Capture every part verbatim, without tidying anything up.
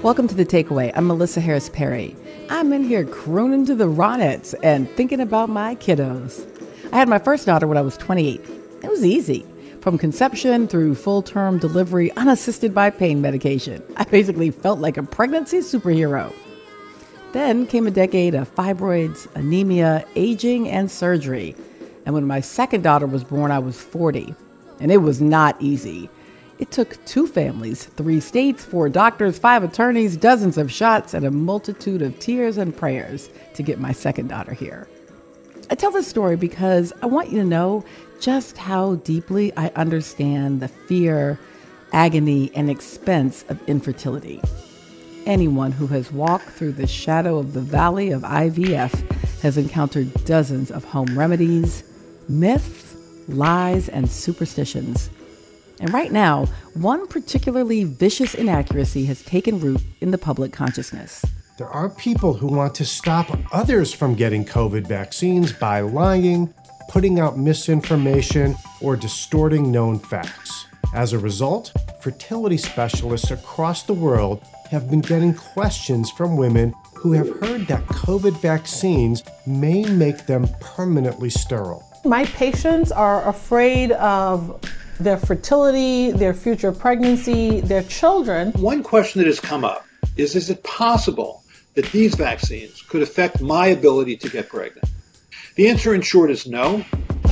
Welcome to The Takeaway. I'm Melissa Harris Perry. I'm in here crooning to the Ronettes and thinking about my kiddos. I had my first daughter when I was twenty-eight. It was easy. From conception through full-term delivery, unassisted by pain medication. I basically felt like a pregnancy superhero. Then came a decade of fibroids, anemia, aging, and surgery. And when my second daughter was born, I was forty. And it was not easy. It took two families, three states, four doctors, five attorneys, dozens of shots, and a multitude of tears and prayers to get my second daughter here. I tell this story because I want you to know just how deeply I understand the fear, agony, and expense of infertility. Anyone who has walked through the shadow of the valley of I V F has encountered dozens of home remedies, myths, lies, and superstitions. And right now, one particularly vicious inaccuracy has taken root in the public consciousness. There are people who want to stop others from getting COVID vaccines by lying, putting out misinformation, or distorting known facts. As a result, fertility specialists across the world have been getting questions from women who have heard that COVID vaccines may make them permanently sterile. My patients are afraid of their fertility, their future pregnancy, their children. One question that has come up is, is it possible that these vaccines could affect my ability to get pregnant? The answer in short is no.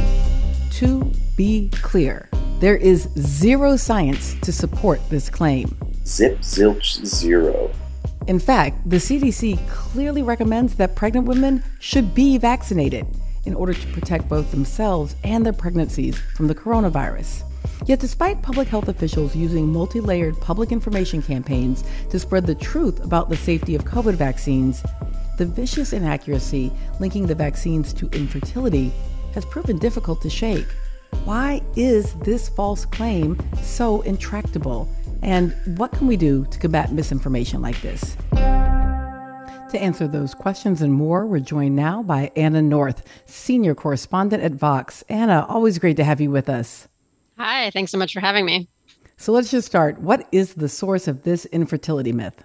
To be clear, there is zero science to support this claim. Zip, zilch, zero. In fact, the C D C clearly recommends that pregnant women should be vaccinated in order to protect both themselves and their pregnancies from the coronavirus. Yet despite public health officials using multi-layered public information campaigns to spread the truth about the safety of COVID vaccines, the vicious inaccuracy linking the vaccines to infertility has proven difficult to shake. Why is this false claim so intractable? And what can we do to combat misinformation like this? To answer those questions and more, we're joined now by Anna North, senior correspondent at Vox. Anna, always great to have you with us. Hi, thanks so much for having me. So let's just start. What is the source of this infertility myth?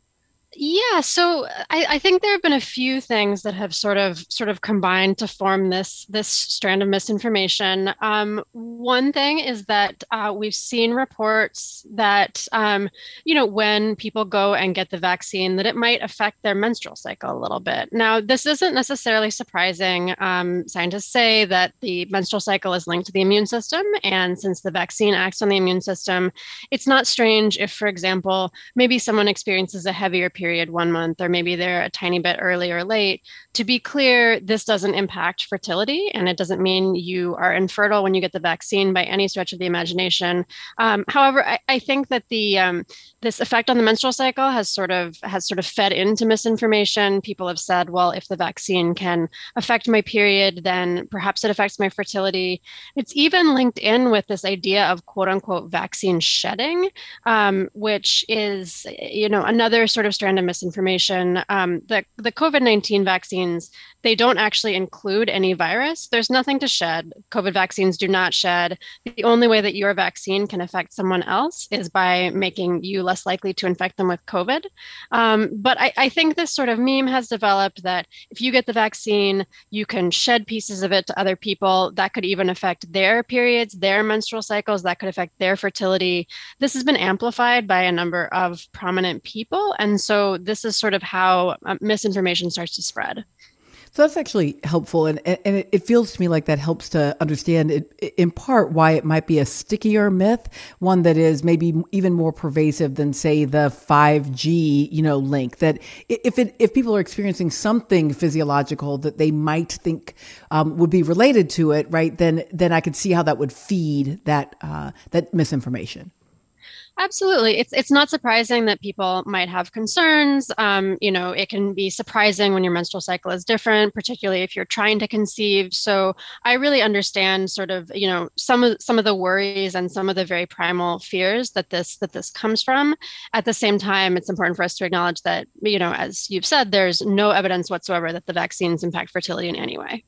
Yeah, so I, I think there have been a few things that have sort of sort of combined to form this this strand of misinformation. Um, one thing is that uh, we've seen reports that um, you know, when people go and get the vaccine, that it might affect their menstrual cycle a little bit. Now, this isn't necessarily surprising. Um, scientists say that the menstrual cycle is linked to the immune system, and since the vaccine acts on the immune system, it's not strange if, for example, maybe someone experiences a heavier period one month, or maybe they're a tiny bit early or late. To be clear, this doesn't impact fertility, and it doesn't mean you are infertile when you get the vaccine by any stretch of the imagination. Um, however, I, I think that the um, this effect on the menstrual cycle has sort of has sort of fed into misinformation. People have said, well, if the vaccine can affect my period, then perhaps it affects my fertility. It's even linked in with this idea of quote unquote vaccine shedding, um, which is, you know, another sort of strand of misinformation. Um, the, the COVID nineteen vaccines, they don't actually include any virus. There's nothing to shed. COVID vaccines do not shed. The only way that your vaccine can affect someone else is by making you less likely to infect them with COVID. Um, but I, I think this sort of meme has developed that if you get the vaccine, you can shed pieces of it to other people. That could even affect their periods, their menstrual cycles. That could affect their fertility. This has been amplified by a number of prominent people. And so this is sort of how uh, misinformation starts to spread. So that's actually helpful. And, and it, it feels to me like that helps to understand it, in part why it might be a stickier myth, one that is maybe even more pervasive than, say, the five G, you know, link, that if it, if people are experiencing something physiological that they might think um, would be related to it, right, then, then I could see how that would feed that, uh, that misinformation. Absolutely. It's it's not surprising that people might have concerns. Um, you know, it can be surprising when your menstrual cycle is different, particularly if you're trying to conceive. So I really understand sort of, you know, some of some of the worries and some of the very primal fears that this that this comes from. At the same time, it's important for us to acknowledge that, you know, as you've said, there's no evidence whatsoever that the vaccines impact fertility in any way.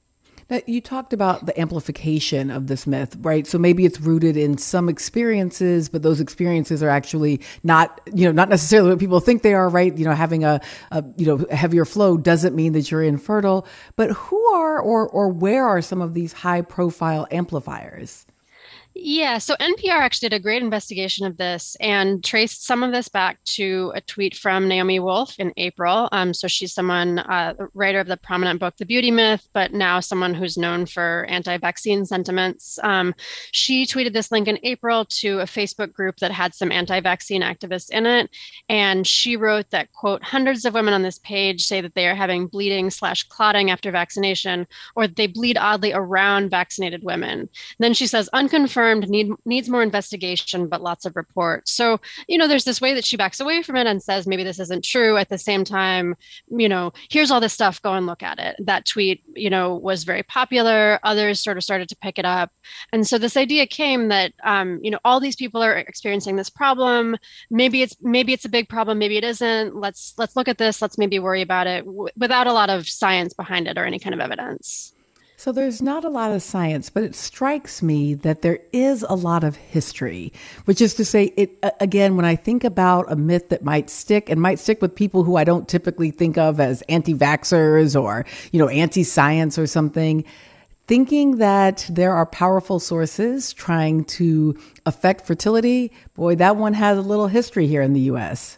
Now, you talked about the amplification of this myth, right? So maybe it's rooted in some experiences, but those experiences are actually not, you know, not necessarily what people think they are, right? You know, having a, a you know, heavier flow doesn't mean that you're infertile. But who are or or where are some of these high profile amplifiers? Yeah, so N P R actually did a great investigation of this and traced some of this back to a tweet from Naomi Wolf in April. Um, so she's someone, uh, writer of the prominent book, The Beauty Myth, but now someone who's known for anti-vaccine sentiments. Um, she tweeted this link in April to a Facebook group that had some anti-vaccine activists in it. And she wrote that, quote, hundreds of women on this page say that they are having bleeding slash clotting after vaccination, or that they bleed oddly around vaccinated women. And then she says, unconfirmed, Need, needs more investigation, but lots of reports. So, you know, there's this way that she backs away from it and says, maybe this isn't true. At the same time, you know, here's all this stuff, go and look at it. That tweet, you know, was very popular. Others sort of started to pick it up. And so this idea came that, um, you know, all these people are experiencing this problem. Maybe it's, maybe it's a big problem. Maybe it isn't. Let's, let's look at this. Let's maybe worry about it w- without a lot of science behind it or any kind of evidence. So there's not a lot of science, but it strikes me that there is a lot of history, which is to say, it again, when I think about a myth that might stick and might stick with people who I don't typically think of as anti-vaxxers or, you know, anti-science or something, thinking that there are powerful sources trying to affect fertility, boy, that one has a little history here in the U S.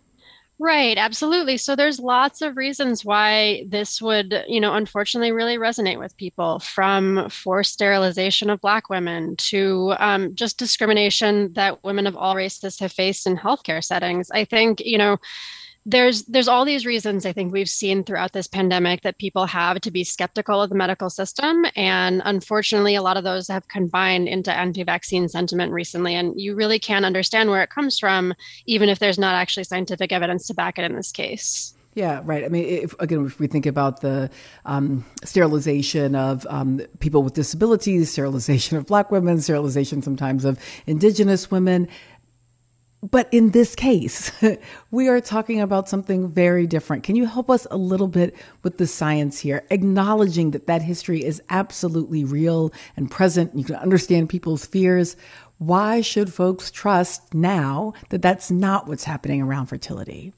Right, absolutely. So there's lots of reasons why this would, you know, unfortunately really resonate with people, from forced sterilization of Black women to um, just discrimination that women of all races have faced in healthcare settings. I think, you know, There's there's all these reasons I think we've seen throughout this pandemic that people have to be skeptical of the medical system. And unfortunately, a lot of those have combined into anti-vaccine sentiment recently. And you really can't understand where it comes from, even if there's not actually scientific evidence to back it in this case. Yeah, right. I mean, if, again, if we think about the um, sterilization of um, people with disabilities, sterilization of Black women, sterilization sometimes of Indigenous women. But in this case, we are talking about something very different. Can you help us a little bit with the science here, acknowledging that that history is absolutely real and present? You can understand people's fears. Why should folks trust now that that's not what's happening around fertility?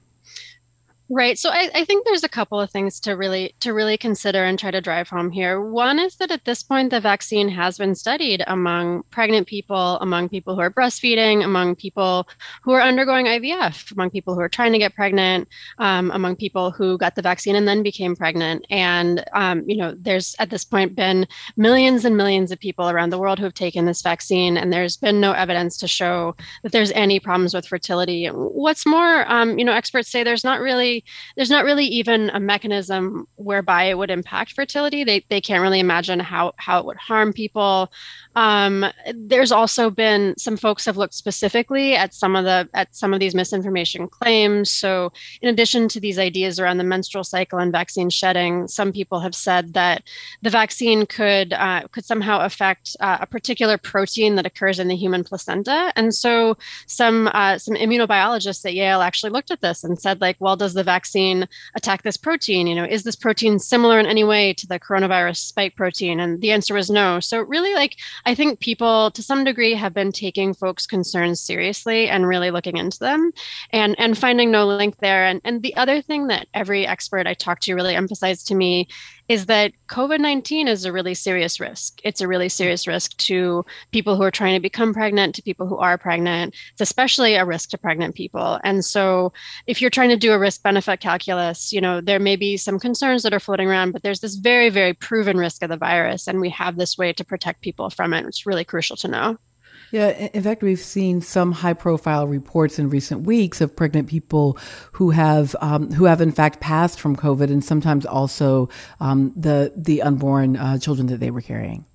Right. So I, I think there's a couple of things to really to really consider and try to drive home here. One is that at this point, the vaccine has been studied among pregnant people, among people who are breastfeeding, among people who are undergoing I V F, among people who are trying to get pregnant, um, among people who got the vaccine and then became pregnant. And, um, you know, there's at this point been millions and millions of people around the world who have taken this vaccine, and there's been no evidence to show that there's any problems with fertility. What's more, um, you know, experts say there's not really There's not really even a mechanism whereby it would impact fertility. They they can't really imagine how how it would harm people. Um, there's also been some folks have looked specifically at some of the at some of these misinformation claims. So in addition to these ideas around the menstrual cycle and vaccine shedding, some people have said that the vaccine could uh, could somehow affect uh, a particular protein that occurs in the human placenta. And so some uh, some immunobiologists at Yale actually looked at this and said, like, well, does the vaccine attack this protein? You know, is this protein similar in any way to the coronavirus spike protein? And the answer was no. So really, like, I think people to some degree have been taking folks' concerns seriously and really looking into them and, and finding no link there. And, and the other thing that every expert I talked to really emphasized to me is that COVID nineteen is a really serious risk. It's a really serious risk to people who are trying to become pregnant, to people who are pregnant. It's especially a risk to pregnant people. And so if you're trying to do a risk benefit calculus, you know, there may be some concerns that are floating around, but there's this very, very proven risk of the virus. And we have this way to protect people from it. It's really crucial to know. Yeah, in fact, we've seen some high-profile reports in recent weeks of pregnant people who have um, who have in fact passed from COVID, and sometimes also um, the the unborn uh, children that they were carrying.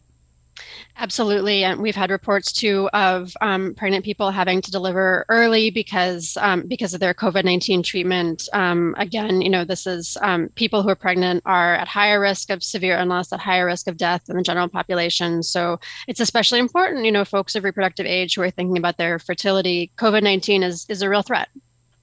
Absolutely. And we've had reports too of um, pregnant people having to deliver early because um, because of their COVID nineteen treatment. Um, again, you know, this is um, people who are pregnant are at higher risk of severe illness, at higher risk of death than the general population. So it's especially important, you know, folks of reproductive age who are thinking about their fertility. COVID nineteen is is a real threat.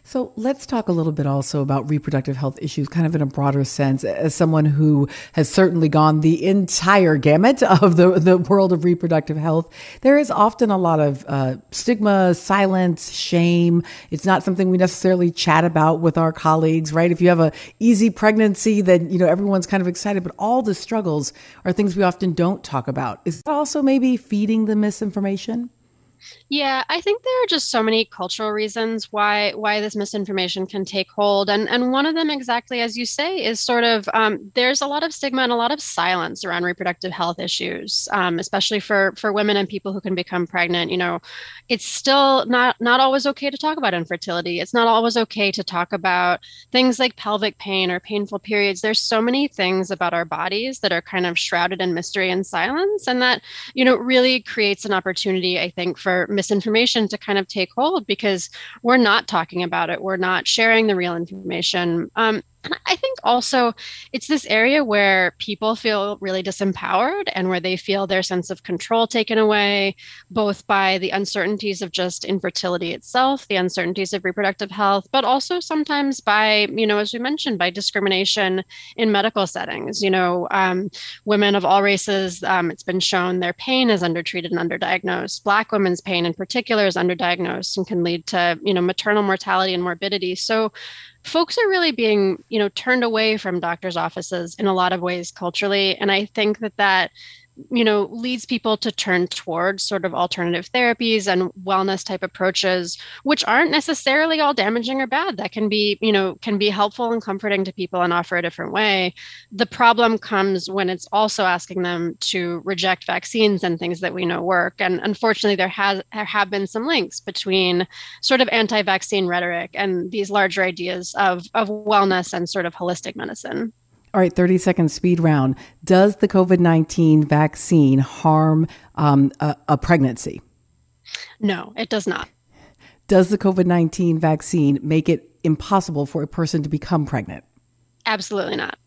So let's talk a little bit also about reproductive health issues, kind of in a broader sense. As someone who has certainly gone the entire gamut of the, the world of reproductive health, there is often a lot of uh, stigma, silence, shame. It's not something we necessarily chat about with our colleagues, right? If you have a easy pregnancy, then, you know, everyone's kind of excited, but all the struggles are things we often don't talk about. Is that also maybe feeding the misinformation? Yeah, I think there are just so many cultural reasons why why this misinformation can take hold, and and one of them, exactly as you say, is sort of um, there's a lot of stigma and a lot of silence around reproductive health issues, um, especially for for women and people who can become pregnant. You know, it's still not not always okay to talk about infertility. It's not always okay to talk about things like pelvic pain or painful periods. There's so many things about our bodies that are kind of shrouded in mystery and silence, and that, you know, really creates an opportunity, I think, for misinformation to kind of take hold, because we're not talking about it. We're not sharing the real information. Um, and I think also it's this area where people feel really disempowered and where they feel their sense of control taken away, both by the uncertainties of just infertility itself, the uncertainties of reproductive health, but also sometimes by, you know, as we mentioned, by discrimination in medical settings. You know, um, women of all races, um, it's been shown their pain is undertreated and underdiagnosed. Black women's pain in particular is underdiagnosed and can lead to, you know, maternal mortality and morbidity. So folks are really being, you know, turned away from doctors' offices in a lot of ways culturally. And I think that that, you know, leads people to turn towards sort of alternative therapies and wellness type approaches, which aren't necessarily all damaging or bad. That can be, you know, can be helpful and comforting to people and offer a different way. The problem comes when it's also asking them to reject vaccines and things that we know work. And unfortunately, there has there have been some links between sort of anti-vaccine rhetoric and these larger ideas of, of wellness and sort of holistic medicine. All right, thirty second speed round. Does the COVID nineteen vaccine harm um, a, a pregnancy? No, it does not. Does the COVID nineteen vaccine make it impossible for a person to become pregnant? Absolutely not.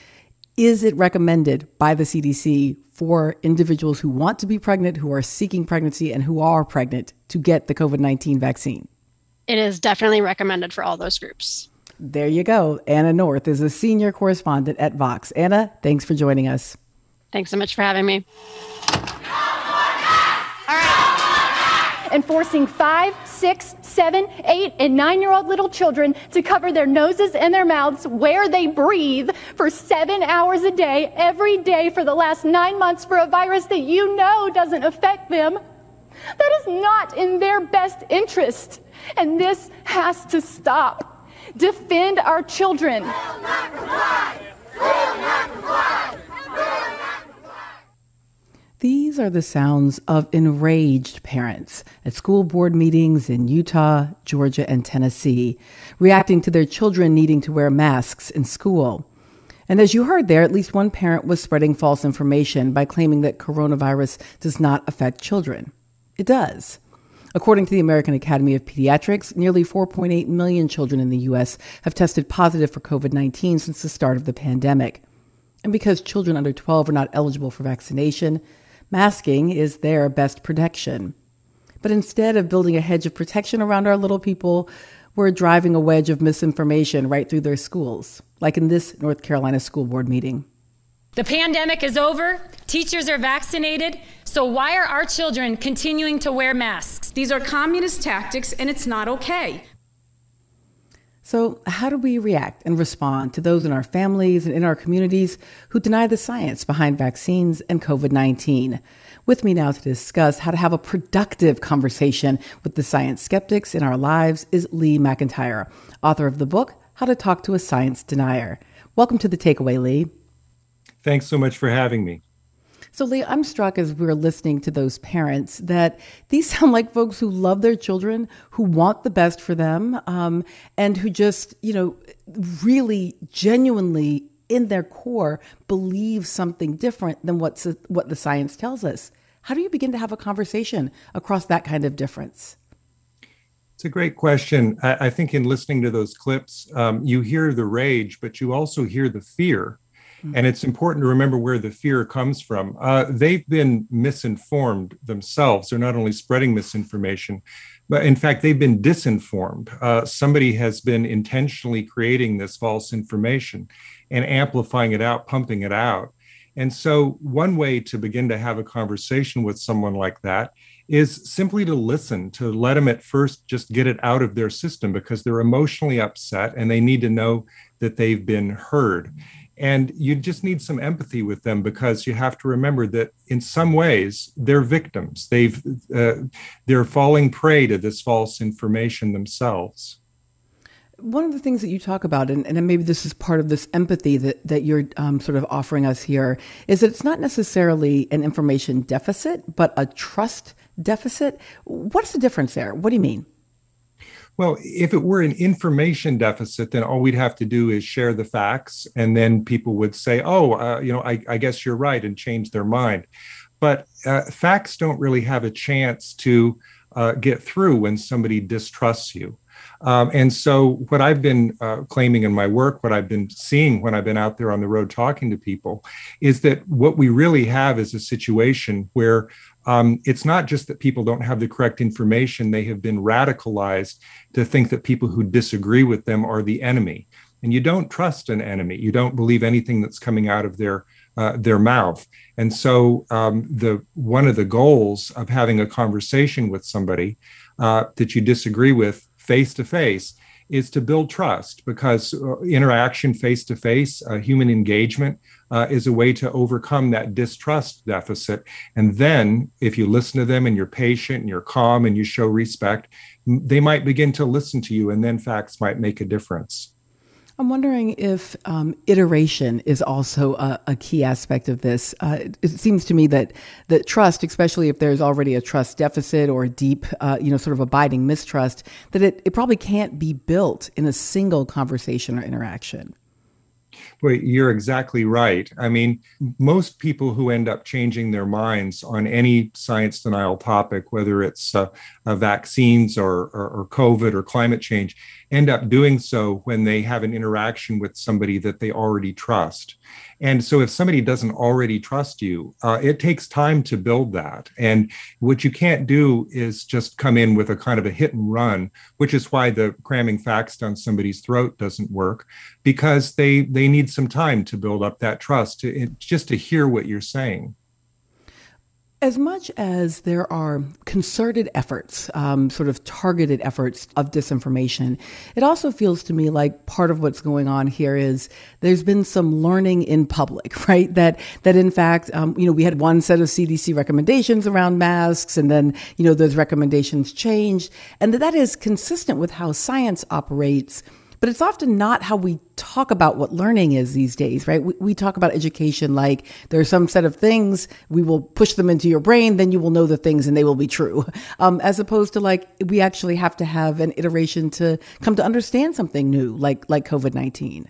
Is it recommended by the C D C for individuals who want to be pregnant, who are seeking pregnancy, and who are pregnant to get the COVID nineteen vaccine? It is definitely recommended for all those groups. There you go. Anna North is a senior correspondent at Vox. Anna, thanks for joining us. Thanks so much for having me. Enforcing five, six, seven, eight, and nine-year-old little children to cover their noses and their mouths where they breathe for seven hours a day, every day for the last nine months for a virus that you know doesn't affect them. That is not in their best interest, and this has to stop. Defend our children. These are the sounds of enraged parents at school board meetings in Utah, Georgia, and Tennessee, reacting to their children needing to wear masks in school. And as you heard there, at least one parent was spreading false information by claiming that coronavirus does not affect children. It does. According to the American Academy of Pediatrics, nearly four point eight million children in the U S have tested positive for COVID nineteen since the start of the pandemic. And because children under twelve are not eligible for vaccination, masking is their best protection. But instead of building a hedge of protection around our little people, we're driving a wedge of misinformation right through their schools, like in this North Carolina school board meeting. The pandemic is over, teachers are vaccinated, so why are our children continuing to wear masks? These are communist tactics, and it's not okay. So how do we react and respond to those in our families and in our communities who deny the science behind vaccines and COVID nineteen? With me now to discuss how to have a productive conversation with the science skeptics in our lives is Lee McIntyre, author of the book, How to Talk to a Science Denier. Welcome to The Takeaway, Lee. Thanks so much for having me. So, Lee, I'm struck as we were listening to those parents that these sound like folks who love their children, who want the best for them, um, and who just, you know, really genuinely in their core believe something different than what's, what the science tells us. How do you begin to have a conversation across that kind of difference? It's a great question. I, I think in listening to those clips, um, you hear the rage, but you also hear the fear. And it's important to remember where the fear comes from. Uh, they've been misinformed themselves. They're not only spreading misinformation, But in fact, they've been disinformed. Uh, somebody has been intentionally creating this false information and amplifying it out, pumping it out. And so one way to begin to have a conversation with someone like that is simply to listen, to let them at first just get it out of their system because they're emotionally upset and they need to know that they've been heard. And you just need some empathy with them because you have to remember that in some ways they're victims. They've, uh, they're falling prey to this false information themselves. One of the things that you talk about, and, and maybe this is part of this empathy that, that you're um, sort of offering us here, is that it's not necessarily an information deficit, but a trust deficit. What's the difference there? What do you mean? Well, if it were an information deficit, then all we'd have to do is share the facts, and then people would say, oh, uh, you know, I, I guess you're right, and change their mind. But uh, facts don't really have a chance to uh, get through when somebody distrusts you. Um, and so what I've been uh, claiming in my work, what I've been seeing when I've been out there on the road talking to people, is that what we really have is a situation where um, it's not just that people don't have the correct information, they have been radicalized to think that people who disagree with them are the enemy. And you don't trust an enemy. You don't believe anything that's coming out of their uh, their mouth. And so um, the one of the goals of having a conversation with somebody uh, that you disagree with face to face is to build trust, because uh, interaction face to face, human engagement uh, is a way to overcome that distrust deficit. And then if you listen to them and you're patient and you're calm and you show respect, they might begin to listen to you, and then facts might make a difference. I'm wondering if um, iteration is also a, a key aspect of this. Uh, it seems to me that that trust, especially if there's already a trust deficit or a deep, uh, you know, sort of abiding mistrust, that it, it probably can't be built in a single conversation or interaction. Well, you're exactly right. I mean, most people who end up changing their minds on any science denial topic, whether it's uh, uh, vaccines or, or, or COVID or climate change, end up doing so when they have an interaction with somebody that they already trust. And so if somebody doesn't already trust you, uh, it takes time to build that. And what you can't do is just come in with a kind of a hit and run, which is why the cramming facts down somebody's throat doesn't work, because they, they need some time to build up that trust, to, just to hear what you're saying. As much as there are concerted efforts, um, sort of targeted efforts of disinformation, it also feels to me like part of what's going on here is there's been some learning in public, right? That that in fact, um, you know, we had one set of C D C recommendations around masks, and then, you know, those recommendations changed, and that that is consistent with how science operates. But it's often not how we talk about what learning is these days, right? We, we talk about education like there's some set of things, we will push them into your brain, then you will know the things and they will be true. Um, as opposed to like, we actually have to have an iteration to come to understand something new, like like COVID nineteen.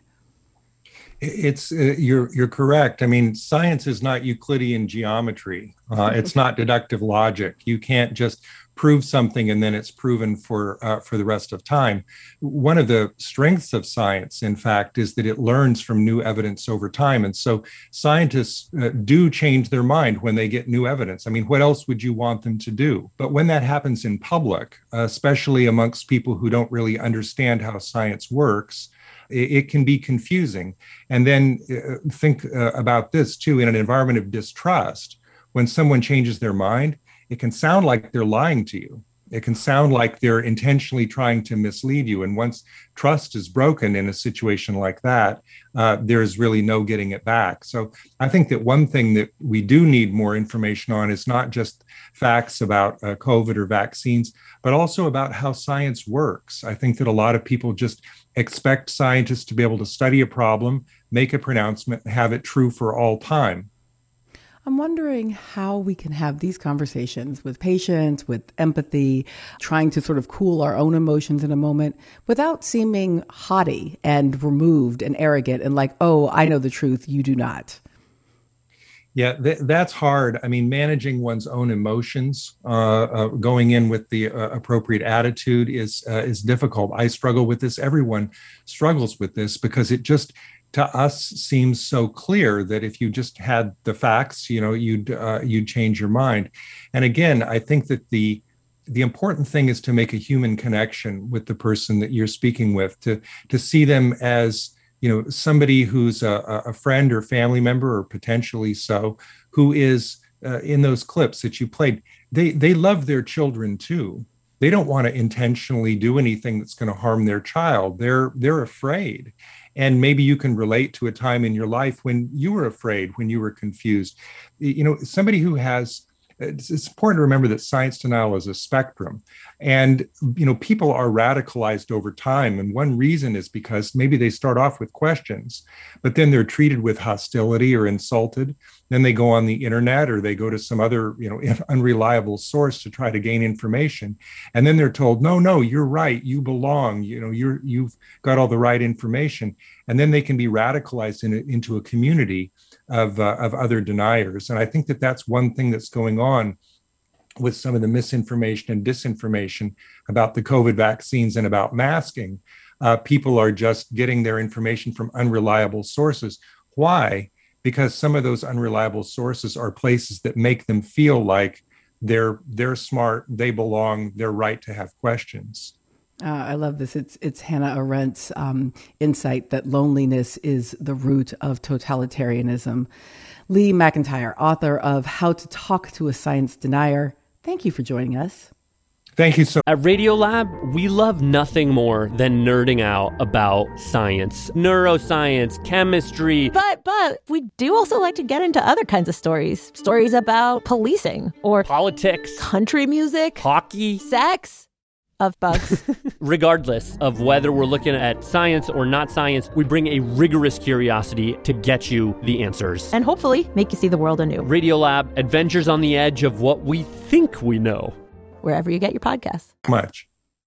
It's uh, you're you're correct. I mean, science is not Euclidean geometry. Uh, it's not deductive logic. You can't just prove something and then it's proven for uh, for the rest of time. One of the strengths of science, in fact, is that it learns from new evidence over time. And so scientists uh, do change their mind when they get new evidence. I mean, what else would you want them to do? But when that happens in public, uh, especially amongst people who don't really understand how science works, it, it can be confusing. And then uh, think uh, about this too, in an environment of distrust, when someone changes their mind, it can sound like they're lying to you. It can sound like they're intentionally trying to mislead you. And once trust is broken in a situation like that, uh, there's really no getting it back. So I think that one thing that we do need more information on is not just facts about uh, COVID or vaccines, but also about how science works. I think that a lot of people just expect scientists to be able to study a problem, make a pronouncement, and have it true for all time. I'm wondering how we can have these conversations with patients, with empathy, trying to sort of cool our own emotions in a moment without seeming haughty and removed and arrogant and like, oh, I know the truth, you do not. Yeah, th- that's hard. I mean, managing one's own emotions, uh, uh, going in with the uh, appropriate attitude is uh, is difficult. I struggle with this. Everyone struggles with this because it just, to us, seems so clear that if you just had the facts, you know, you'd uh, you'd change your mind. And again, I think that the the important thing is to make a human connection with the person that you're speaking with, to, to see them as, you know, somebody who's a, a friend or family member, or potentially so, who is uh, in those clips that you played. They, they love their children too. They don't want to intentionally do anything that's going to harm their child. They're, they're afraid. And maybe you can relate to a time in your life when you were afraid, when you were confused. You know, somebody who has, it's, it's important to remember that science denial is a spectrum. And, you know, people are radicalized over time. And one reason is because maybe they start off with questions, but then they're treated with hostility or insulted. Then they go on the internet, or they go to some other, you know, unreliable source to try to gain information. And then they're told, no, no, you're right. You belong. You know, you're, you've got all the right information. And then they can be radicalized in a, into a community of, uh, of other deniers. And I think that that's one thing that's going on with some of the misinformation and disinformation about the COVID vaccines and about masking. Uh, people are just getting their information from unreliable sources. Why? Because some of those unreliable sources are places that make them feel like they're they're smart, they belong, they're right to have questions. Uh, I love this. It's it's Hannah Arendt's um, insight that loneliness is the root of totalitarianism. Lee McIntyre, author of How to Talk to a Science Denier. Thank you for joining us. Thank you so much. At Radiolab, we love nothing more than nerding out about science, neuroscience, chemistry. But, but we do also like to get into other kinds of stories. Stories about policing or politics, country music, hockey, sex, of bugs. Regardless of whether we're looking at science or not science, we bring a rigorous curiosity to get you the answers. And hopefully make you see the world anew. Radiolab, adventures on the edge of what we think we know. Wherever you get your podcasts. Much.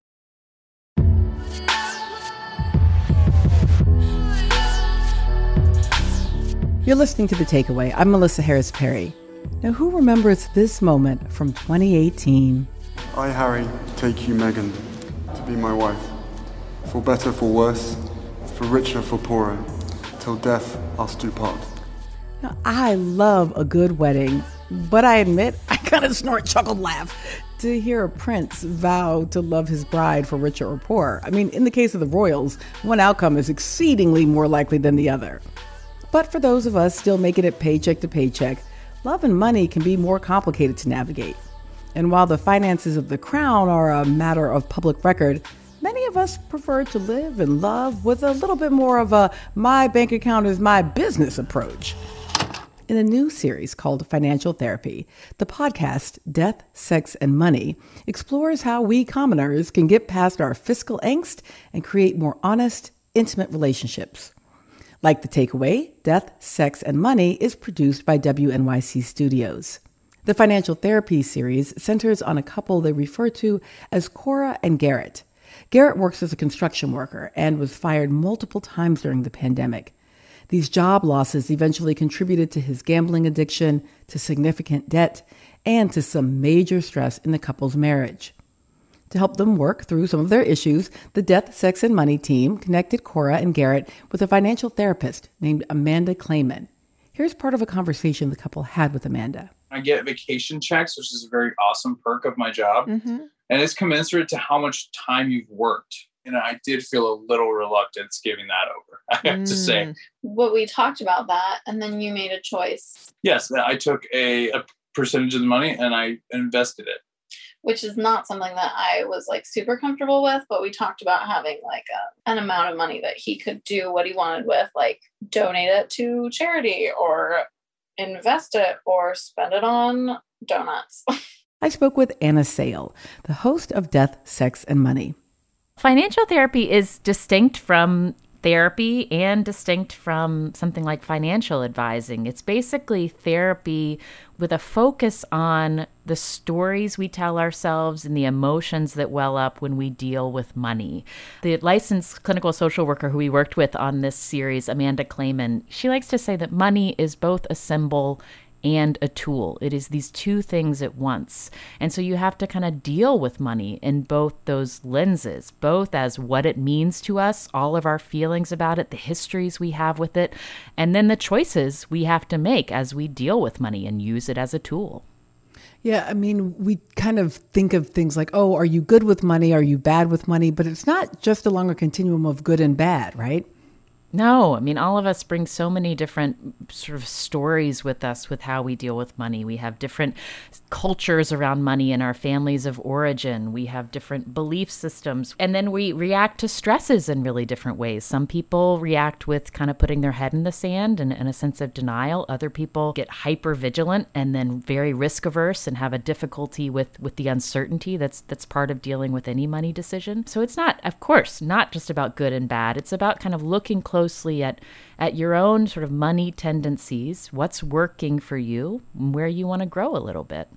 You're listening to The Takeaway. I'm Melissa Harris Perry. Now, who remembers this moment from twenty eighteen? I, Harry, take you, Meghan, to be my wife. For better, for worse, for richer, for poorer, till death us do part. Now, I love a good wedding, but I admit I kind of snort, chuckled, laugh to hear a prince vow to love his bride for richer or poorer. I mean, in the case of the royals, one outcome is exceedingly more likely than the other. But for those of us still making it paycheck to paycheck, love and money can be more complicated to navigate. And while the finances of the crown are a matter of public record, many of us prefer to live and love with a little bit more of a my bank account is my business approach. In a new series called Financial Therapy, the podcast Death, Sex, and Money explores how we commoners can get past our fiscal angst and create more honest, intimate relationships. Like The Takeaway, Death, Sex, and Money is produced by W N Y C Studios. The Financial Therapy series centers on a couple they refer to as Cora and Garrett. Garrett works as a construction worker and was fired multiple times during the pandemic. These job losses eventually contributed to his gambling addiction, to significant debt, and to some major stress in the couple's marriage. To help them work through some of their issues, the Death, Sex, and Money team connected Cora and Garrett with a financial therapist named Amanda Clayman. Here's part of a conversation the couple had with Amanda. I get vacation checks, which is a very awesome perk of my job. Mm-hmm. And it's commensurate to how much time you've worked. And I did feel a little reluctance giving that over, I have mm. to say. But we talked about that, and then you made a choice. Yes, I took a, a percentage of the money and I invested it. Which is not something that I was like super comfortable with, but we talked about having like a, an amount of money that he could do what he wanted with, like donate it to charity or invest it or spend it on donuts. I spoke with Anna Sale, the host of Death, Sex, and Money. Financial therapy is distinct from therapy and distinct from something like financial advising. It's basically therapy with a focus on the stories we tell ourselves and the emotions that well up when we deal with money. The licensed clinical social worker who we worked with on this series, Amanda Clayman, she likes to say that money is both a symbol and a tool. It is these two things at once. And so you have to kind of deal with money in both those lenses, both as what it means to us, all of our feelings about it, the histories we have with it, and then the choices we have to make as we deal with money and use it as a tool. Yeah, I mean, we kind of think of things like, oh, are you good with money? Are you bad with money? But it's not just along a continuum of good and bad, right? No, I mean, all of us bring so many different sort of stories with us with how we deal with money. We have different cultures around money in our families of origin. We have different belief systems. And then we react to stresses in really different ways. Some people react with kind of putting their head in the sand and, and a sense of denial. Other people get hyper vigilant and then very risk averse and have a difficulty with, with the uncertainty that's that's part of dealing with any money decision. So it's not, of course, not just about good and bad. It's about kind of looking close closely at, at your own sort of money tendencies, what's working for you, and where you want to grow a little bit.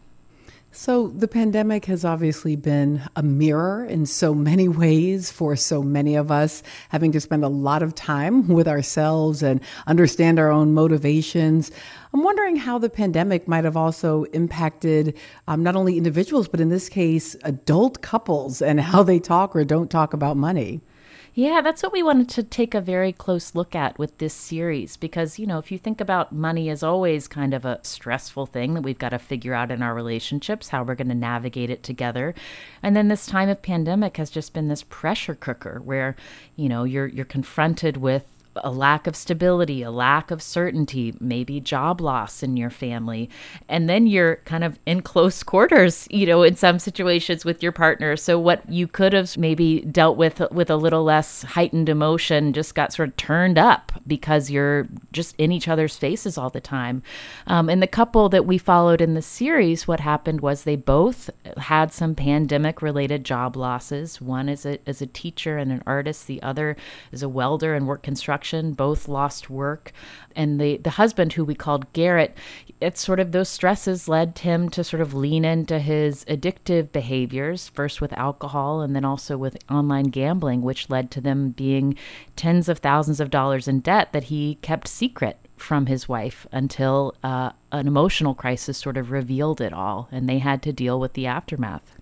So the pandemic has obviously been a mirror in so many ways for so many of us, having to spend a lot of time with ourselves and understand our own motivations. I'm wondering how the pandemic might have also impacted um, not only individuals, but in this case, adult couples and how they talk or don't talk about money. Yeah, that's what we wanted to take a very close look at with this series, because, you know, if you think about money as always kind of a stressful thing that we've got to figure out in our relationships, how we're going to navigate it together. And then this time of pandemic has just been this pressure cooker where, you know, you're you're confronted with a lack of stability, a lack of certainty, maybe job loss in your family. And then you're kind of in close quarters, you know, in some situations with your partner. So what you could have maybe dealt with with a little less heightened emotion just got sort of turned up because you're just in each other's faces all the time. Um, and the couple that we followed in the series, what happened was they both had some pandemic related job losses. One is a, is a teacher and an artist. The other is a welder and work construction. Both lost work. And the, the husband, who we called Garrett, it's sort of those stresses led him to sort of lean into his addictive behaviors, first with alcohol and then also with online gambling, which led to them being tens of thousands of dollars in debt that he kept secret from his wife until uh, an emotional crisis sort of revealed it all, and they had to deal with the aftermath.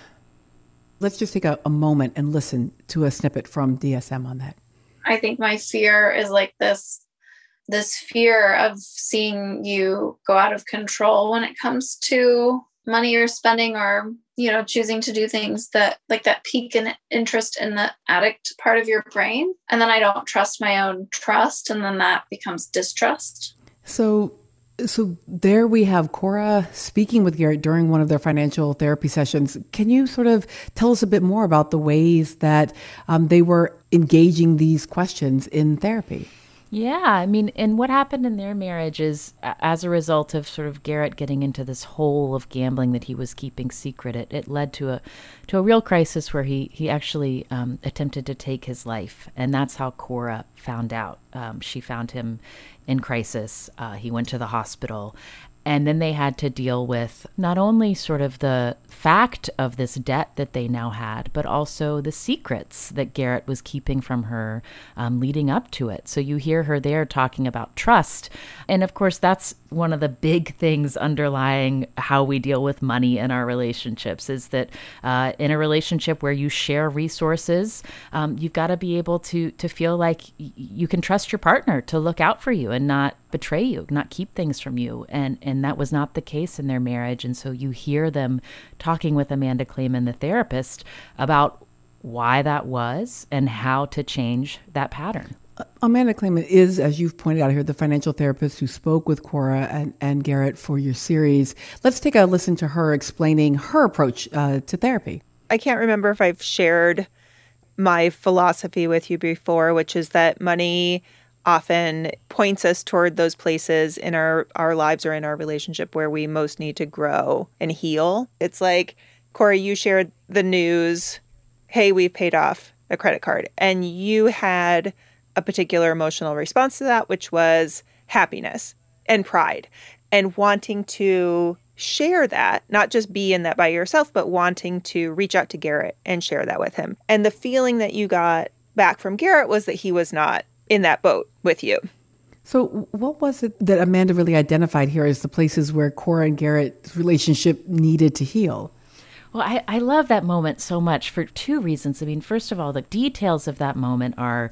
Let's just take a, a moment and listen to a snippet from D S M on that. I think my fear is like this, this fear of seeing you go out of control when it comes to money you're spending, or, you know, choosing to do things that like that pique in interest in the addict part of your brain. And then I don't trust my own trust. And then that becomes distrust. So So there we have Cora speaking with Garrett during one of their financial therapy sessions. Can you sort of tell us a bit more about the ways that um, they were engaging these questions in therapy? Yeah, I mean, and what happened in their marriage is, as a result of sort of Garrett getting into this hole of gambling that he was keeping secret, it, it led to a to a real crisis where he he actually um, attempted to take his life, and that's how Cora found out. Um, she found him in crisis. Uh, he went to the hospital. And then they had to deal with not only sort of the fact of this debt that they now had, but also the secrets that Garrett was keeping from her um, leading up to it. So you hear her there talking about trust. And of course, that's one of the big things underlying how we deal with money in our relationships, is that uh, in a relationship where you share resources, um, you've got to be able to to feel like y- you can trust your partner to look out for you and not betray you, not keep things from you. And and that was not the case in their marriage. And so you hear them talking with Amanda Clayman, the therapist, about why that was and how to change that pattern. Amanda Clayman is, as you've pointed out here, the financial therapist who spoke with Cora and, and Garrett for your series. Let's take a listen to her explaining her approach uh, to therapy. I can't remember if I've shared my philosophy with you before, which is that money often points us toward those places in our, our lives or in our relationship where we most need to grow and heal. It's like, Corey, you shared the news, hey, we've paid off a credit card. And you had a particular emotional response to that, which was happiness and pride and wanting to share that, not just be in that by yourself, but wanting to reach out to Garrett and share that with him. And the feeling that you got back from Garrett was that he was not in that boat with you. So what was it that Amanda really identified here as the places where Cora and Garrett's relationship needed to heal? Well, I, I love that moment so much for two reasons. I mean, first of all, the details of that moment are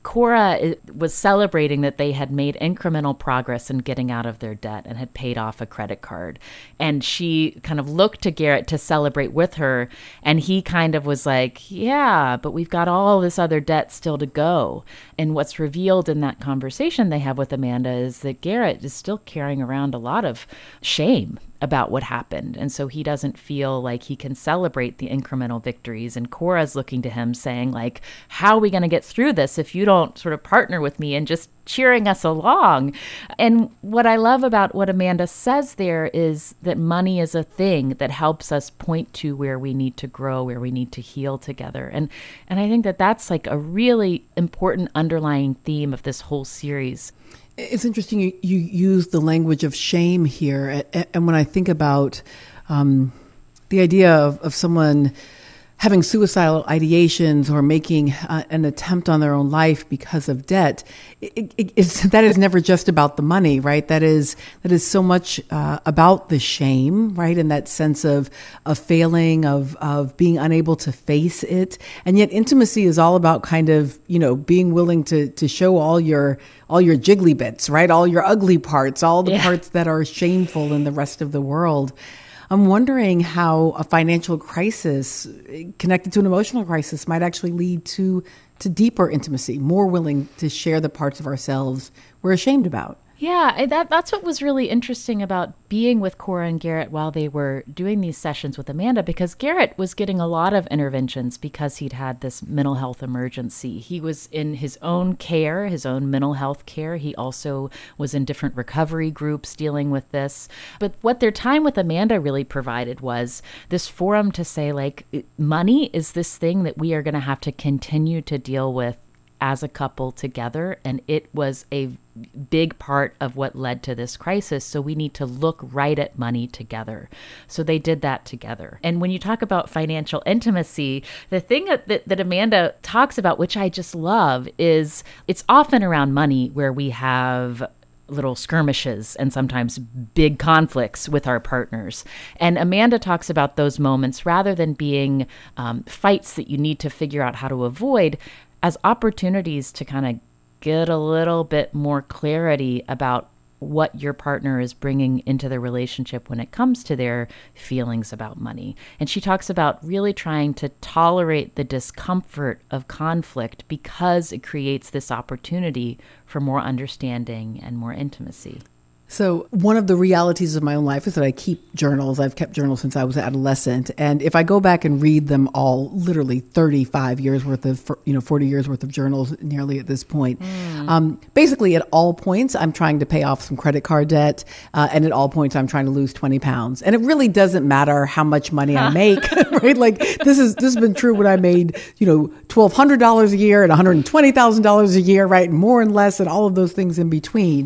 Cora was celebrating that they had made incremental progress in getting out of their debt and had paid off a credit card. And she kind of looked to Garrett to celebrate with her. And he kind of was like, yeah, but we've got all this other debt still to go. And what's revealed in that conversation they have with Amanda is that Garrett is still carrying around a lot of shame about what happened. And so he doesn't feel like he can celebrate the incremental victories. And Cora's looking to him saying, like, how are we going to get through this if you don't sort of partner with me and just cheering us along? And what I love about what Amanda says there is that money is a thing that helps us point to where we need to grow, where we need to heal together. And and I think that that's like a really important underlying theme of this whole series. It's interesting you, you use the language of shame here. And when I think about um, the idea of, of someone having suicidal ideations or making uh, an attempt on their own life because of debt, it, it, it's, that is never just about the money, right? That is that is so much uh, about the shame, right? And that sense of of failing, of of being unable to face it. And yet intimacy is all about kind of, you know, being willing to to show all your all your jiggly bits, right? All your ugly parts, all the yeah. parts that are shameful in the rest of the world. I'm wondering how a financial crisis connected to an emotional crisis might actually lead to to deeper intimacy, more willing to share the parts of ourselves we're ashamed about. Yeah, that that's what was really interesting about being with Cora and Garrett while they were doing these sessions with Amanda, because Garrett was getting a lot of interventions because he'd had this mental health emergency. He was in his own care, his own mental health care. He also was in different recovery groups dealing with this. But what their time with Amanda really provided was this forum to say, like, money is this thing that we are going to have to continue to deal with as a couple together. And it was a big part of what led to this crisis. So we need to look right at money together. So they did that together. And when you talk about financial intimacy, the thing that, that, that Amanda talks about, which I just love, is it's often around money where we have little skirmishes and sometimes big conflicts with our partners. And Amanda talks about those moments rather than being um, fights that you need to figure out how to avoid as opportunities to kind of get a little bit more clarity about what your partner is bringing into the relationship when it comes to their feelings about money. And she talks about really trying to tolerate the discomfort of conflict because it creates this opportunity for more understanding and more intimacy. So one of the realities of my own life is that I keep journals. I've kept journals since I was an adolescent. And if I go back and read them all, literally thirty-five years worth of, you know, forty years worth of journals nearly at this point. Mm. Um, basically at all points, I'm trying to pay off some credit card debt. Uh, and at all points, I'm trying to lose twenty pounds. And it really doesn't matter how much money I make, right? Like this is, this has been true when I made, you know, twelve hundred dollars a year and one hundred twenty thousand dollars a year, right? And more and less and all of those things in between.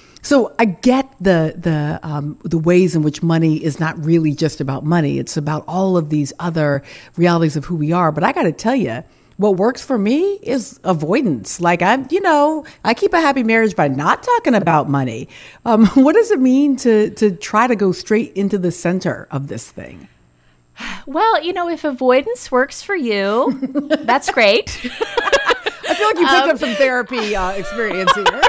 So I get the the um, the ways in which money is not really just about money. It's about all of these other realities of who we are. But I got to tell you, what works for me is avoidance. Like I'm, you know, I keep a happy marriage by not talking about money. Um, what does it mean to to try to go straight into the center of this thing? Well, you know, if avoidance works for you, that's great. I feel like you picked um, up some therapy uh, experience here.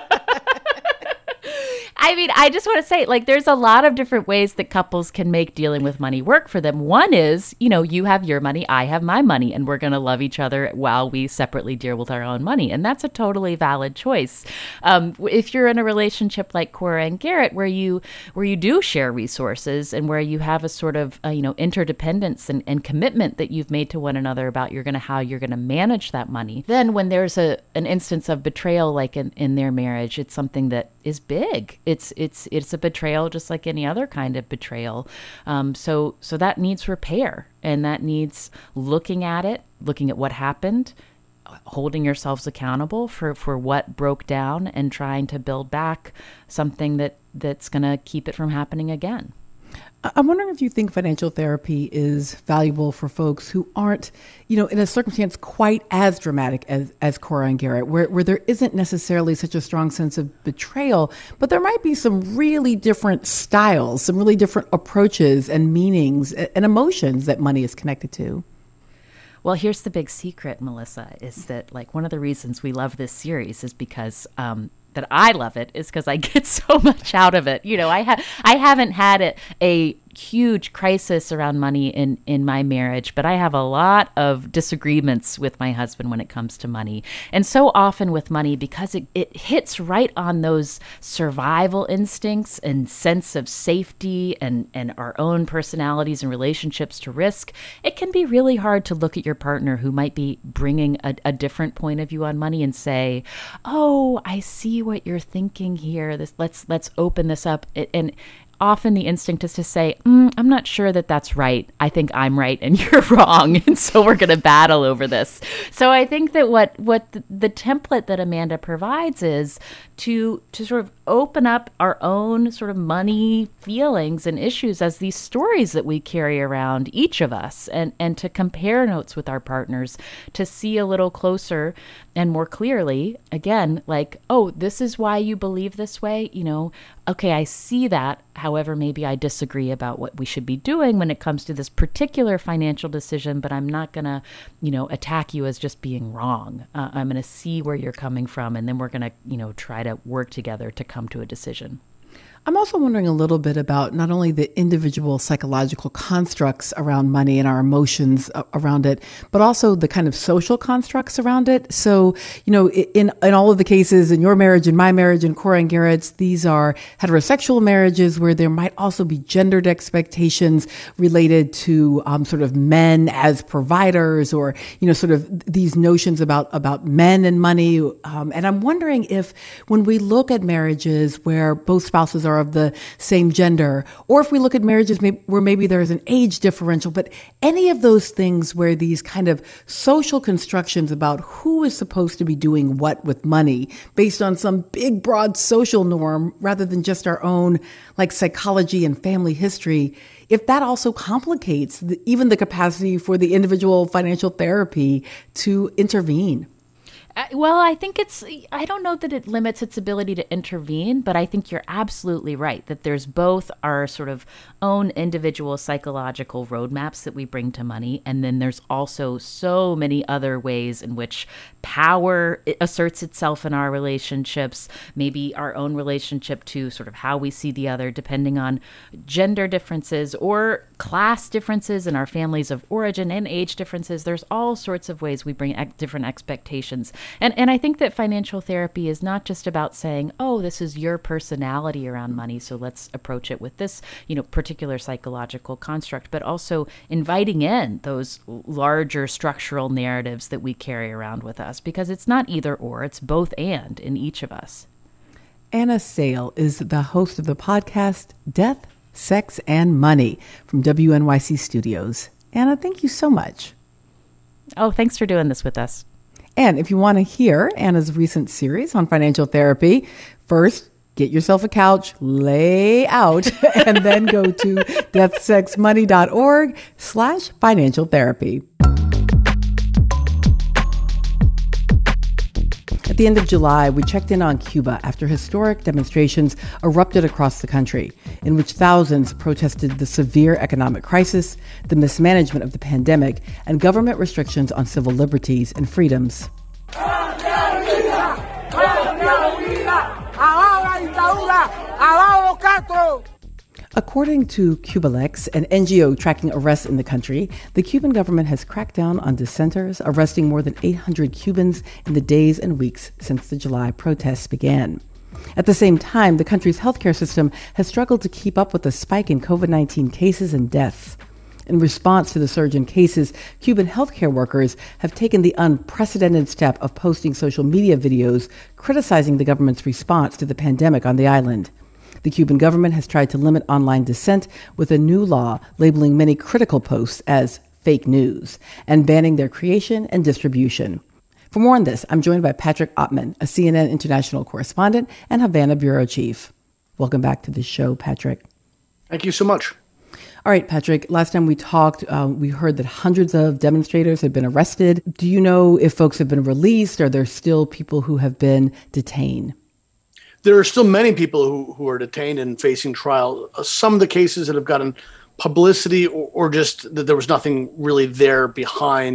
I mean, I just want to say, like, there's a lot of different ways that couples can make dealing with money work for them. One is, you know, you have your money, I have my money, and we're going to love each other while we separately deal with our own money. And that's a totally valid choice. Um, if you're in a relationship like Cora and Garrett, where you where you do share resources and where you have a sort of, uh, you know, interdependence and, and commitment that you've made to one another about you're gonna how you're going to manage that money, then when there's a an instance of betrayal like in, in their marriage, it's something that is big. It's it's it's a betrayal just like any other kind of betrayal. Um, so so that needs repair, and that needs looking at it, looking at what happened, holding yourselves accountable for, for what broke down, and trying to build back something that, that's going to keep it from happening again. I'm wondering if you think financial therapy is valuable for folks who aren't, you know, in a circumstance quite as dramatic as, as Cora and Garrett, where, where there isn't necessarily such a strong sense of betrayal, but there might be some really different styles, some really different approaches and meanings and emotions that money is connected to. Well, here's the big secret, Melissa, is that like one of the reasons we love this series is because um, that I love it is because I get so much out of it. You know, I ha- I haven't had a, a huge crisis around money in, in my marriage, but I have a lot of disagreements with my husband when it comes to money. And so often with money, because it, it hits right on those survival instincts and sense of safety and, and our own personalities and relationships to risk, it can be really hard to look at your partner who might be bringing a, a different point of view on money and say, oh, I see what you're thinking here. This let's let's open this up. And often the instinct is to say, mm, I'm not sure that that's right. I think I'm right and you're wrong. And so we're going to battle over this. So I think that what what the, the template that Amanda provides is to to sort of open up our own sort of money feelings and issues as these stories that we carry around, each of us, and, and to compare notes with our partners to see a little closer and more clearly, again, like, oh, this is why you believe this way. You know, okay, I see that. However, maybe I disagree about what we should be doing when it comes to this particular financial decision, but I'm not going to, you know, attack you as just being wrong. Uh, I'm going to see where you're coming from, and then we're going to, you know, try to work together to come to a decision. I'm also wondering a little bit about not only the individual psychological constructs around money and our emotions around it, but also the kind of social constructs around it. So, you know, in in all of the cases, in your marriage, in my marriage, in Cora and Garrett's, these are heterosexual marriages where there might also be gendered expectations related to um, sort of men as providers, or, you know, sort of these notions about, about men and money. Um, and I'm wondering if when we look at marriages where both spouses are of the same gender, or if we look at marriages where maybe there's an age differential, but any of those things where these kind of social constructions about who is supposed to be doing what with money based on some big, broad social norm rather than just our own like psychology and family history, if that also complicates the, even the capacity for the individual financial therapy to intervene. Uh, well, I think it's, I don't know that it limits its ability to intervene, but I think you're absolutely right that there's both our sort of own individual psychological roadmaps that we bring to money, and then there's also so many other ways in which power asserts itself in our relationships, maybe our own relationship to sort of how we see the other, depending on gender differences or class differences in our families of origin and age differences. There's all sorts of ways we bring ex- different expectations. And and I think that financial therapy is not just about saying, oh, this is your personality around money, so let's approach it with this, you know, particular psychological construct, but also inviting in those larger structural narratives that we carry around with us, because it's not either or, it's both and in each of us. Anna Sale is the host of the podcast Death, Sex, and Money from W N Y C Studios. Anna, thank you so much. Oh, thanks for doing this with us. And if you want to hear Anna's recent series on financial therapy, first, get yourself a couch, lay out, and then go to deathsexmoney.org slash financial therapy. At the end of July, we checked in on Cuba after historic demonstrations erupted across the country, in which thousands protested the severe economic crisis, the mismanagement of the pandemic, and government restrictions on civil liberties and freedoms. According to Cubalex, an N G O tracking arrests in the country, the Cuban government has cracked down on dissenters, arresting more than eight hundred Cubans in the days and weeks since the July protests began. At the same time, the country's healthcare system has struggled to keep up with the spike in COVID nineteen cases and deaths. In response to the surge in cases, Cuban healthcare workers have taken the unprecedented step of posting social media videos criticizing the government's response to the pandemic on the island. The Cuban government has tried to limit online dissent with a new law labeling many critical posts as fake news and banning their creation and distribution. For more on this, I'm joined by Patrick Ottman, a C N N international correspondent and Havana bureau chief. Welcome back to the show, Patrick. Thank you so much. All right, Patrick, last time we talked, uh, we heard that hundreds of demonstrators have been arrested. Do you know if folks have been released? Or are there still people who have been detained? There are still many people who, who are detained and facing trial. Uh, some of the cases that have gotten publicity or, or just that there was nothing really there behind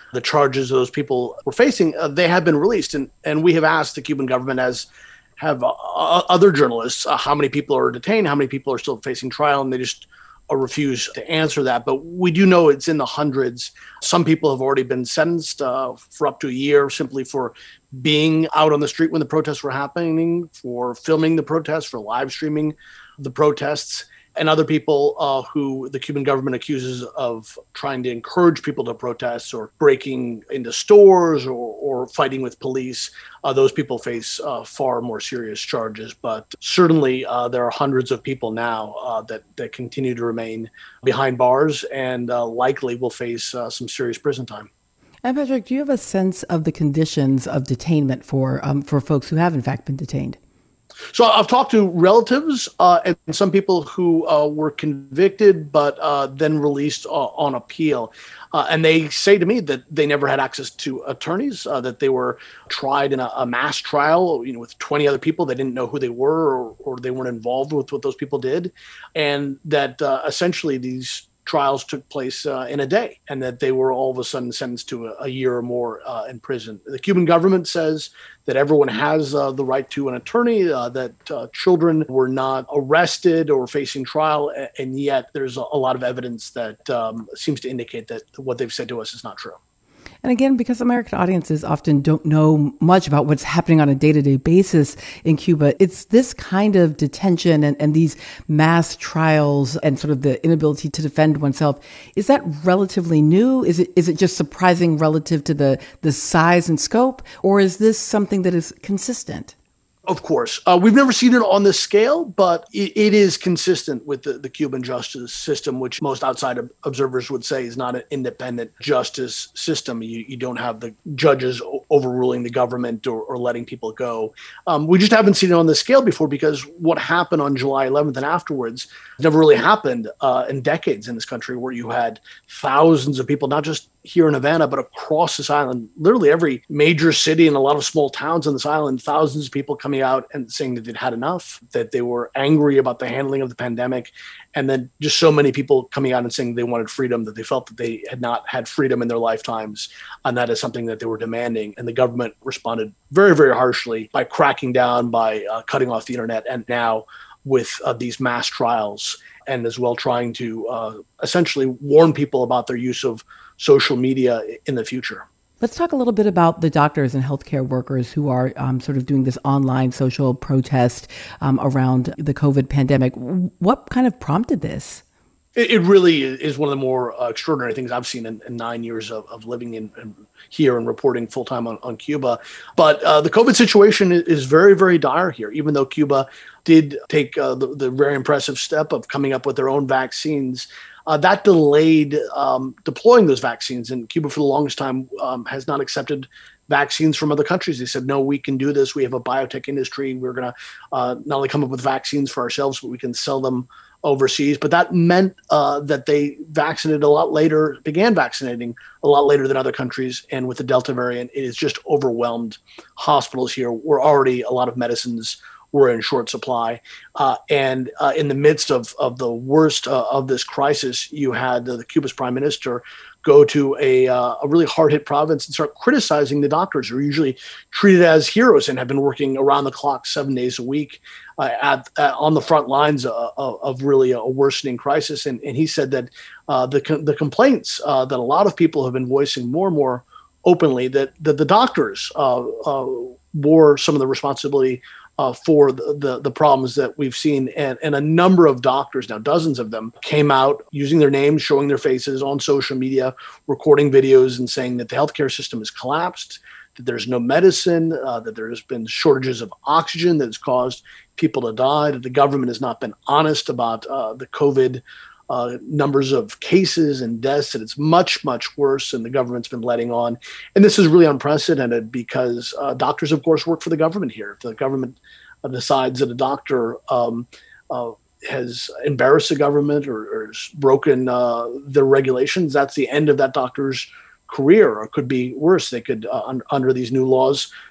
the charges those people were facing, uh, they have been released. And, and we have asked the Cuban government, as have uh, other journalists, uh, how many people are detained, how many people are still facing trial, and they just uh, refuse to answer that. But we do know it's in the hundreds. Some people have already been sentenced uh, for up to a year simply for being out on the street when the protests were happening, for filming the protests, for live streaming the protests. And other people uh, who the Cuban government accuses of trying to encourage people to protest or breaking into stores or, or fighting with police, uh, those people face uh, far more serious charges. But certainly uh, there are hundreds of people now uh, that, that continue to remain behind bars and uh, likely will face uh, some serious prison time. And Patrick, do you have a sense of the conditions of detainment for um, for folks who have in fact been detained? So I've talked to relatives uh, and some people who uh, were convicted but uh, then released uh, on appeal. Uh, and they say to me that they never had access to attorneys, uh, that they were tried in a, a mass trial, you know, with twenty other people. They didn't know who they were, or, or they weren't involved with what those people did. And that uh, essentially these trials took place uh, in a day, and that they were all of a sudden sentenced to a, a year or more uh, in prison. The Cuban government says that everyone has uh, the right to an attorney, uh, that uh, children were not arrested or facing trial, and yet there's a, a lot of evidence that um, seems to indicate that what they've said to us is not true. And again, because American audiences often don't know much about what's happening on a day-to-day basis in Cuba, it's this kind of detention and, and these mass trials and sort of the inability to defend oneself. Is that relatively new? Is it is it just surprising relative to the, the size and scope? Or is this something that is consistent? Of course. Uh, we've never seen it on this scale, but it, it is consistent with the, the Cuban justice system, which most outside observers would say is not an independent justice system. You, you don't have the judges overruling the government or, or letting people go. Um, we just haven't seen it on this scale before, because what happened on July eleventh and afterwards never really happened uh, in decades in this country, where you had thousands of people, not just here in Havana, but across this island, literally every major city and a lot of small towns on this island, thousands of people coming out and saying that they'd had enough, that they were angry about the handling of the pandemic. And then just so many people coming out and saying they wanted freedom, that they felt that they had not had freedom in their lifetimes. And that is something that they were demanding. And the government responded very, very harshly by cracking down, by uh, cutting off the internet, and now with uh, these mass trials, and as well trying to uh, essentially warn people about their use of social media in the future. Let's talk a little bit about the doctors and healthcare workers who are um, sort of doing this online social protest um, around the COVID pandemic. What kind of prompted this? It, it really is one of the more uh, extraordinary things I've seen in, in nine years of, of living in, in here and reporting full time on, on Cuba. But uh, the COVID situation is very, very dire here, even though Cuba did take uh, the, the very impressive step of coming up with their own vaccines. Uh, that delayed um, deploying those vaccines. And Cuba, for the longest time, um, has not accepted vaccines from other countries. They said, no, we can do this. We have a biotech industry. We're going to uh, not only come up with vaccines for ourselves, but we can sell them overseas. But that meant uh, that they vaccinated a lot later, began vaccinating a lot later than other countries. And with the Delta variant, it has just overwhelmed hospitals here, where already a lot of medicines were in short supply. Uh, and uh, in the midst of, of the worst uh, of this crisis, you had uh, the Cuba's prime minister go to a, uh, a really hard-hit province and start criticizing the doctors, who are usually treated as heroes and have been working around the clock seven days a week uh, at, at on the front lines of, of really a worsening crisis. And, and he said that uh, the, the complaints uh, that a lot of people have been voicing more and more openly, that, that the doctors uh, uh, bore some of the responsibility Uh, for the, the the problems that we've seen. And, and a number of doctors, now dozens of them, came out using their names, showing their faces on social media, recording videos and saying that the healthcare system has collapsed, that there's no medicine, uh, that there's been shortages of oxygen that has caused people to die, that the government has not been honest about uh, the COVID Uh, numbers of cases and deaths, and it's much, much worse than the government's been letting on. And this is really unprecedented, because uh, doctors, of course, work for the government here. If the government uh, decides that a doctor um, uh, has embarrassed the government or, or has broken uh, the regulations, that's the end of that doctor's career, or it could be worse. They could, uh, un- under these new laws,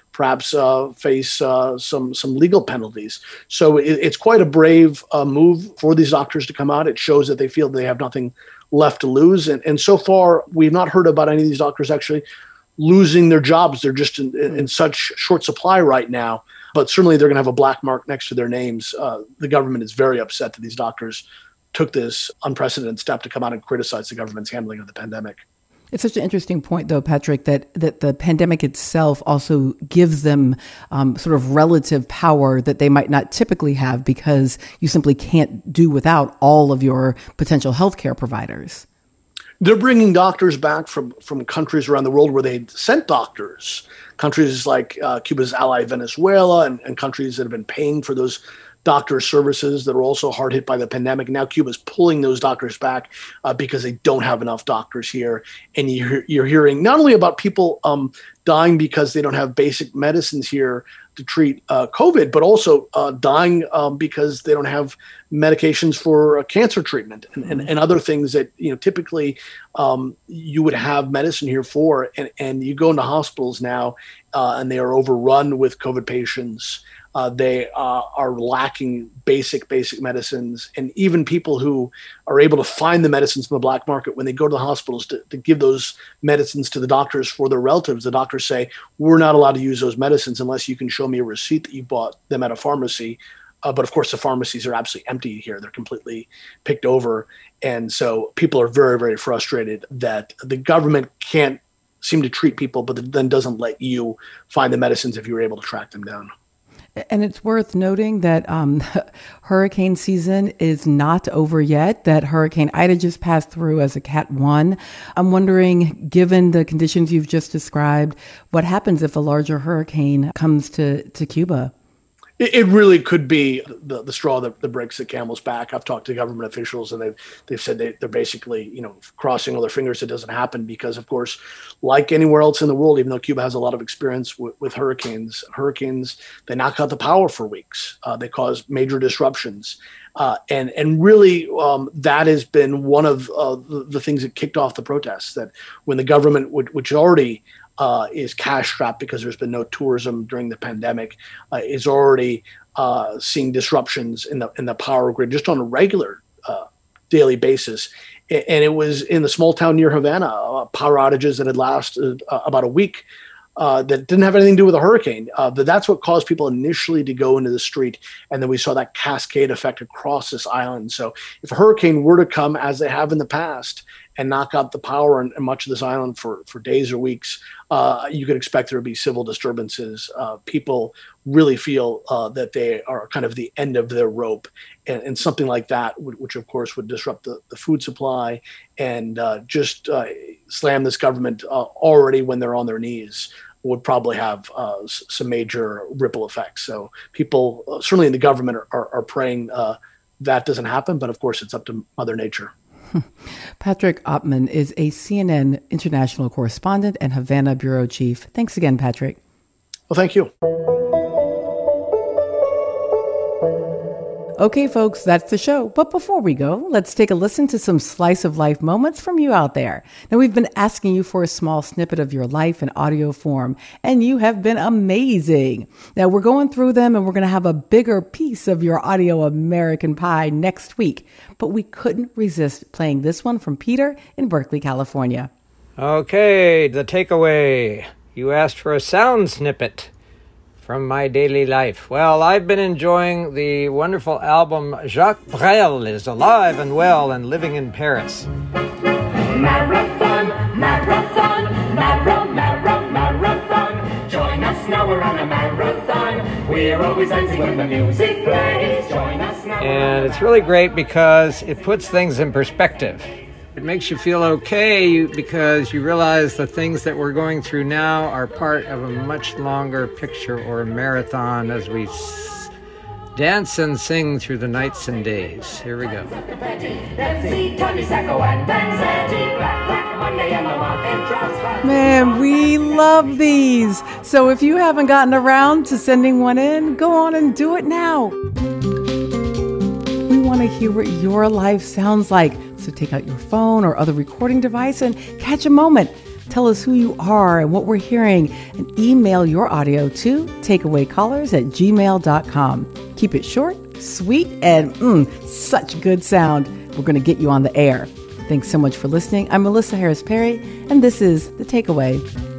perhaps uh, face uh, some some legal penalties. So it, it's quite a brave uh, move for these doctors to come out. It shows that they feel they have nothing left to lose. And, and so far, we've not heard about any of these doctors actually losing their jobs. They're just in, in such short supply right now. But certainly they're going to have a black mark next to their names. Uh, the government is very upset that these doctors took this unprecedented step to come out and criticize the government's handling of the pandemic. It's such an interesting point, though, Patrick, that, that the pandemic itself also gives them um, sort of relative power that they might not typically have because you simply can't do without all of your potential healthcare providers. They're bringing doctors back from, from countries around the world where they sent doctors, countries like uh, Cuba's ally Venezuela and, and countries that have been paying for those doctor services that are also hard hit by the pandemic. Now Cuba's pulling those doctors back uh, because they don't have enough doctors here. And you're, you're hearing not only about people um, dying because they don't have basic medicines here to treat uh, COVID, but also uh, dying um, because they don't have medications for uh, cancer treatment and, and, and other things that, you know, typically um, you would have medicine here for. And, and you go into hospitals now uh, and they are overrun with COVID patients. Uh, they uh, are lacking basic, basic medicines. And even people who are able to find the medicines in the black market, when they go to the hospitals to, to give those medicines to the doctors for their relatives, the doctors say, we're not allowed to use those medicines unless you can show me a receipt that you bought them at a pharmacy. Uh, but of course, the pharmacies are absolutely empty here. They're completely picked over. And so people are very, very frustrated that the government can't seem to treat people, but then doesn't let you find the medicines if you're able to track them down. And it's worth noting that um, hurricane season is not over yet, that Hurricane Ida just passed through as a Cat one. I'm wondering, given the conditions you've just described, what happens if a larger hurricane comes to, to Cuba? It really could be the, the straw that, that breaks the camel's back. I've talked to government officials and they've they've said they, they're basically, you know, crossing all their fingers it doesn't happen because, of course, like anywhere else in the world, even though Cuba has a lot of experience with, with hurricanes, hurricanes, they knock out the power for weeks. Uh, they cause major disruptions. Uh, and, and really, um, that has been one of uh, the, the things that kicked off the protests, that when the government, would, which already Uh, is cash strapped because there's been no tourism during the pandemic, uh, is already uh, seeing disruptions in the in the power grid just on a regular uh, daily basis. And it was in the small town near Havana, uh, power outages that had lasted uh, about a week uh, that didn't have anything to do with a hurricane. Uh, but that's what caused people initially to go into the street. And then we saw that cascade effect across this island. So if a hurricane were to come, as they have in the past, and knock out the power in, in much of this island for, for days or weeks, uh, you could expect there to be civil disturbances. Uh, people really feel uh, that they are kind of the end of their rope. And, and something like that, would, which of course would disrupt the, the food supply and uh, just uh, slam this government uh, already when they're on their knees, would probably have uh, s- some major ripple effects. So people, uh, certainly in the government, are, are, are praying uh, that doesn't happen. But of course, it's up to Mother Nature. Patrick Oppmann is a C N N international correspondent and Havana bureau chief. Thanks again, Patrick. Well, thank you. Okay, folks, that's the show. But before we go, let's take a listen to some slice of life moments from you out there. Now, we've been asking you for a small snippet of your life in audio form, and you have been amazing. Now, we're going through them, and we're going to have a bigger piece of your audio American pie next week. But we couldn't resist playing this one from Peter in Berkeley, California. Okay, the takeaway. You asked for a sound snippet from my daily life. Well, I've been enjoying the wonderful album Jacques Brel is Alive and Well and Living in Paris. Marathon, marathon, mara, mara, marathon. Join us now, we're on a marathon. We're always dancing when the music plays. Join us now. And it's really great because it puts things in perspective. It makes you feel okay because you realize the things that we're going through now are part of a much longer picture or a marathon as we s- dance and sing through the nights and days. Here we go. Man, we love these. So if you haven't gotten around to sending one in, go on and do it now. We want to hear what your life sounds like. So take out your phone or other recording device and catch a moment. Tell us who you are and what we're hearing, and email your audio to takeawaycallers at gmail dot com. Keep it short, sweet, and mm, such good sound. We're going to get you on the air. Thanks so much for listening. I'm Melissa Harris Perry, and this is The Takeaway.